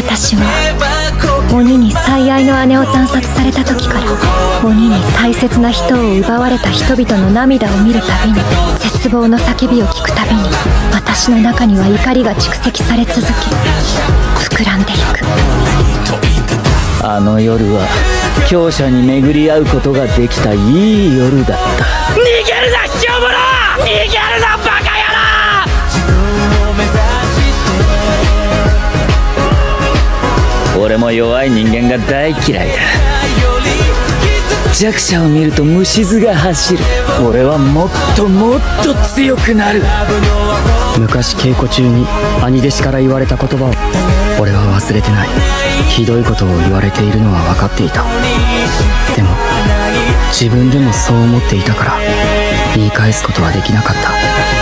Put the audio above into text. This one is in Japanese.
私は鬼に最愛の姉を惨殺された時から鬼に大切な人を奪われた人々の涙を見るたびに、絶望の叫びを聞くたびに、私の中には怒りが蓄積され続け、膨らんでいく。 あの夜は強者に巡り合うことができたいい夜だった。 逃げるな卑怯者！逃げるなバカ野郎！俺も弱い人間が大嫌いだ。弱者を見ると虫唾が走る。俺はもっともっと強くなる。 昔稽古中に兄弟子から言われた言葉を俺は忘れてない。ひどいことを言われているのは分かっていた。でも自分でもそう思っていたから言い返すことはできなかった。